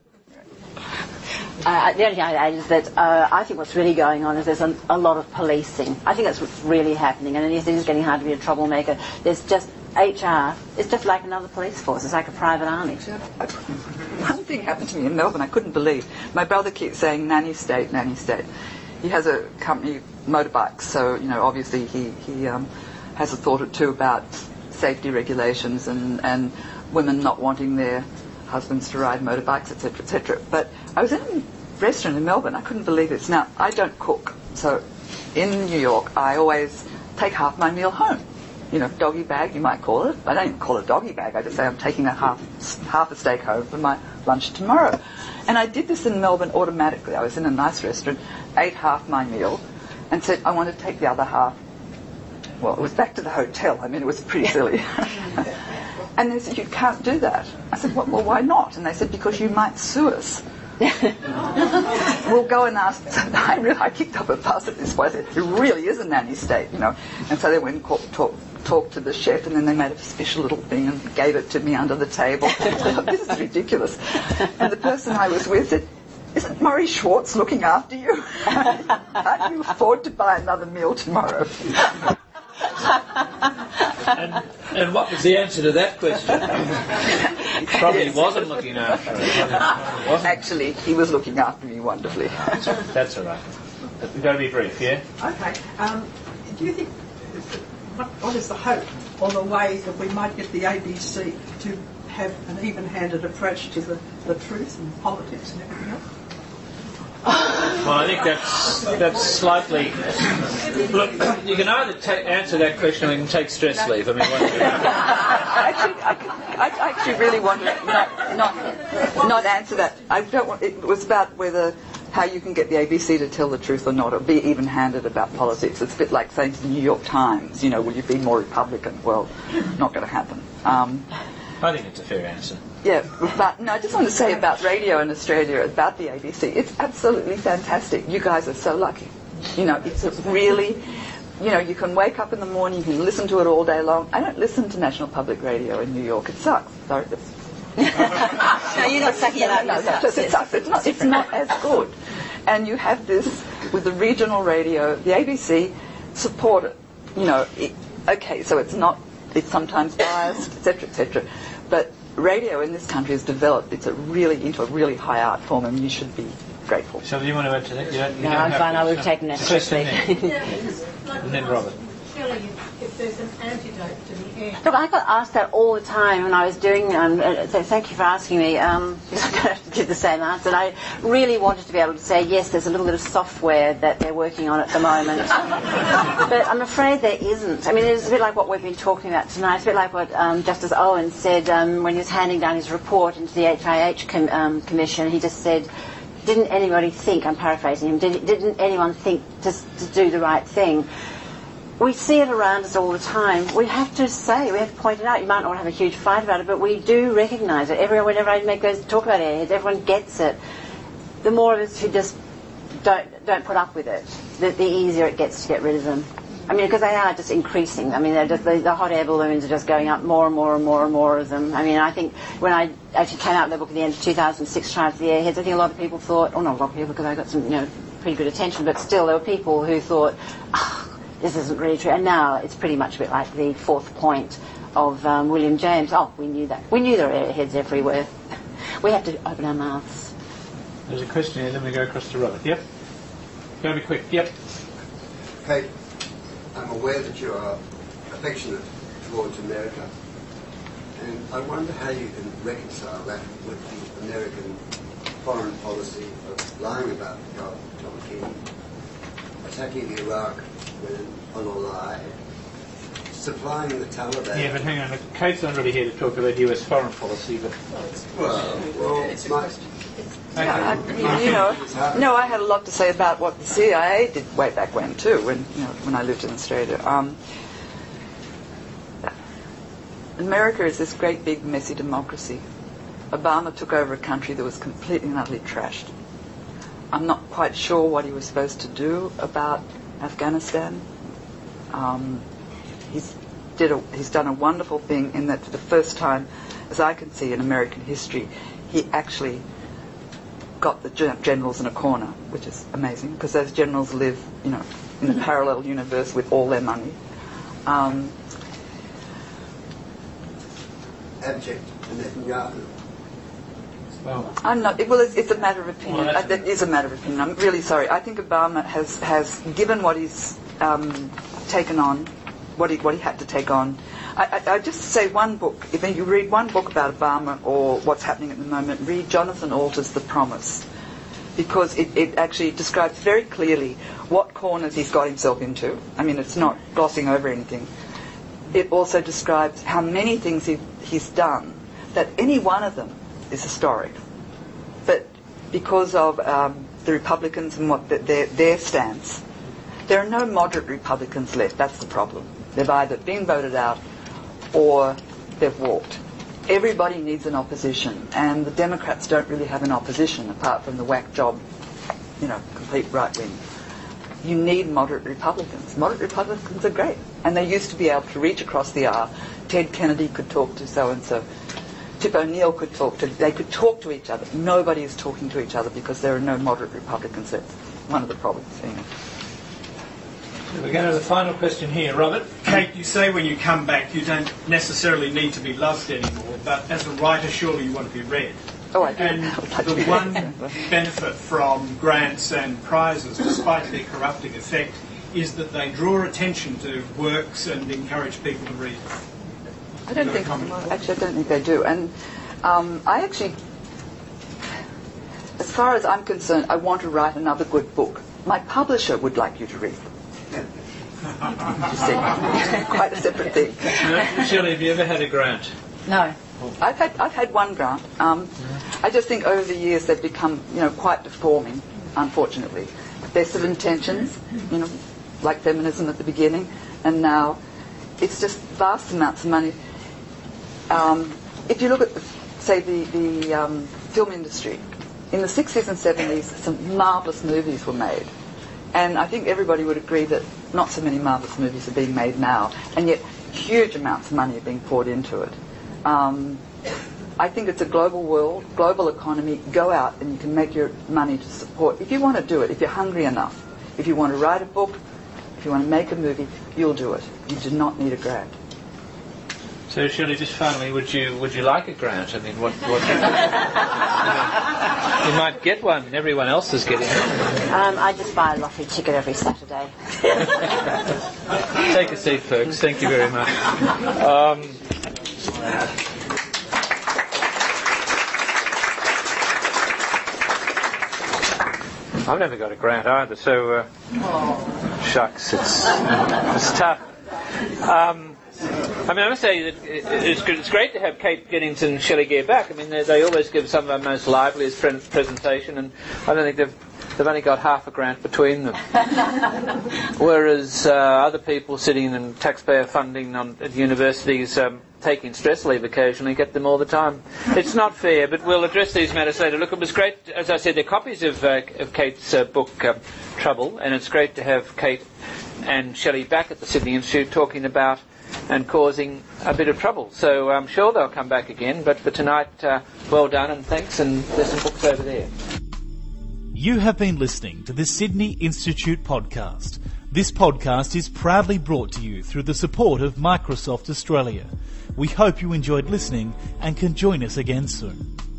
Uh, the only thing I'd add is that uh, I think what's really going on is there's a, a lot of policing. I think that's what's really happening, and it is getting hard to be a troublemaker. There's just H R. It's just like another police force. It's like a private army. One thing happened to me in Melbourne I couldn't believe. My brother keeps saying nanny state, nanny state. He has a company, motorbikes, so you know obviously he he um, has a thought or two about safety regulations and and women not wanting their husbands to ride motorbikes, et cetera, et cetera. But I was in restaurant in Melbourne. I couldn't believe this. Now, I don't cook. So in New York, I always take half my meal home. You know, doggy bag, you might call it. I don't even call it a doggy bag. I just say I'm taking a half half a steak home for my lunch tomorrow. And I did this in Melbourne automatically. I was in a nice restaurant, ate half my meal, and said I want to take the other half. Well, it was back to the hotel. I mean, it was pretty silly. And they said, you can't do that. I said, well, well, why not? And they said, because you might sue us. We'll go and ask. So I, really, I kicked up a fuss at this point. I said, it really is a nanny state, you know. And so they went and talked talk, talk to the chef, and then they made a special little thing and gave it to me under the table. I thought, this is ridiculous. And the person I was with said, isn't Murray Schwartz looking after you? Can't you afford to buy another meal tomorrow? and, and what was the answer to that question? He probably Yes. wasn't looking after it. Wasn't Actually, he was looking after me wonderfully. That's all right. We've got to be brief, yeah? Okay. Um, do you think, what, what is the hope or the way that we might get the A B C to have an even-handed approach to the, the truth and politics and everything else? Well, I think that's that's slightly. Look, you can either ta- answer that question or you can take stress leave. I mean, what actually, I, I actually really want to not, not not answer that. I don't want. It was about whether how you can get the A B C to tell the truth or not, or be even-handed about politics. It's a bit like saying to the New York Times, you know, will you be more Republican? Well, not going to happen. Um, I think it's a fair answer. Yeah, but no, I just want to say about radio in Australia, about the A B C. It's absolutely fantastic. You guys are so lucky. You know, it's a really, you know, you can wake up in the morning, you can listen to it all day long. I don't listen to National Public Radio in New York. It sucks. Sorry. No, you're not sucking it up. No, no, just, it sucks. It's not, it's not as good. And you have this with the regional radio, the A B C support it. You know, it, okay, so it's not, it's sometimes biased, et cetera, et cetera. But radio in this country has developed. It's a really into a really high art form, and you should be grateful. So, do you want to add to that? You don't, you No, don't I'm have fine. to. I would have taken that strictly. And then Robert. Surely, if there's an antidote to the air. Look, I got asked that all the time when I was doing. Um, uh, so thank you for asking me. Um, because I'm going to have to give the same answer. And I really wanted to be able to say yes. There's a little bit of software that they're working on at the moment, but I'm afraid there isn't. I mean, it's a bit like what we've been talking about tonight. It's a bit like what um, Justice Owen said um, when he was handing down his report into the H I H com- um, Commission. He just said, "Didn't anybody think?" I'm paraphrasing him. Did, didn't anyone think to, to do the right thing? We see it around us all the time. We have to say, we have to point it out. You might not have a huge fight about it, but we do recognise it. Everyone, whenever I make goes talk about airheads, everyone gets it. The more of us who just don't don't put up with it, the, the easier it gets to get rid of them. I mean, because they are just increasing. I mean, they're just, the, the hot air balloons are just going up more and more and more and more of them. I mean, I think when I actually came out with the book at the end of two thousand six, Triumph of the Airheads, I think a lot of people thought, oh, not a lot of people, because I got some, you know, pretty good attention, but still there were people who thought, ah, this isn't really true. And now it's pretty much a bit like the fourth point of um, William James. Oh, we knew that. We knew there were airheads everywhere. We have to open our mouths. There's a question here, then we go across to Robert. Yep. Going to be quick. Yep. Kate, I'm aware that you are affectionate towards America, and I wonder how you can reconcile that with the American foreign policy of lying about John Kennedy, attacking Iraq when on a lie, supplying the Taliban. Yeah, but hang on. Kate's not really here to talk about U S foreign policy, but Well, well, it's my, Yeah, I, you know, no, I had a lot to say about what the C I A did way back when too, when you know, when I lived in Australia. Um, America is this great big messy democracy. Obama took over a country that was completely and utterly trashed. I'm not quite sure what he was supposed to do about Afghanistan. Um, he's did a, he's done a wonderful thing in that for the first time, as I can see in American history, he actually got the generals in a corner, which is amazing because those generals live, you know, in a parallel universe with all their money. Um, abject Netanyahu. well, I'm not. Well, it's, it's a matter of opinion. Well, Uh, It is a matter of opinion. I'm really sorry. I think Obama has has given what he's um, taken on, what he what he had to take on. I, I, I just say one book. If you read one book about Obama or what's happening at the moment, read Jonathan Alter's The Promise, because it, it actually describes very clearly what corners he's got himself into. I mean, it's not glossing over anything. It also describes how many things he, he's done, that any one of them is historic. But because of um, the Republicans and what the, their, their stance, there are no moderate Republicans left. That's the problem. They've either been voted out or they've walked. Everybody needs an opposition, and the Democrats don't really have an opposition apart from the whack job, you know, complete right wing. You need moderate Republicans. Moderate Republicans are great, and they used to be able to reach across the aisle. Ted Kennedy could talk to so-and-so. Tip O'Neill could talk to, they could talk to each other. Nobody is talking to each other because there are no moderate Republicans. That's one of the problems. Anyway. We're going to the final question here. Robert, Kate, you say when you come back you don't necessarily need to be loved anymore, but as a writer surely you want to be read. Oh, I do. And the one benefit from grants and prizes, despite their corrupting effect, is that they draw attention to works and encourage people to read. I don't think, actually I don't think they do. And um, I actually, as far as I'm concerned, I want to write another good book. My publisher would like you to read them. You see, quite a separate thing. Shirley, have you ever had a grant? No. I've had I've had one grant. Um, I just think over the years they've become, you know, quite deforming, unfortunately. Best of intentions, you know, like feminism at the beginning, and now it's just vast amounts of money. Um, if you look at, the, say, the, the um, film industry, in the sixties and seventies, some marvellous movies were made. And I think everybody would agree that not so many marvellous movies are being made now, and yet huge amounts of money are being poured into it. Um, I think it's a global world, global economy. Go out and you can make your money to support. If you want to do it, if you're hungry enough, if you want to write a book, if you want to make a movie, you'll do it. You do not need a grant. So, Shirley, just finally, would you would you like a grant? I mean, what, what you might get one, and everyone else is getting it. Um, I just buy a lottery ticket every Saturday. Take a seat, folks. Thank you very much. Um, I've never got a grant either, so uh, shucks, it's it's tough. Um, I mean, I must say that it's, it's great to have Kate Jennings and Shelley Gear back. I mean, they, they always give some of our most liveliest pre- presentation, and I don't think they've they've only got half a grant between them. Whereas uh, other people sitting in taxpayer funding on, at universities um, taking stress leave occasionally get them all the time. It's not fair, but we'll address these matters later. Look, it was great, as I said, they're copies of, uh, of Kate's uh, book, uh, Trouble, and it's great to have Kate and Shelley back at the Sydney Institute talking about and causing a bit of trouble. So I'm sure they'll come back again, but for tonight, uh, well done and thanks, and there's some books over there. You have been listening to the Sydney Institute podcast. This podcast is proudly brought to you through the support of Microsoft Australia. We hope you enjoyed listening and can join us again soon.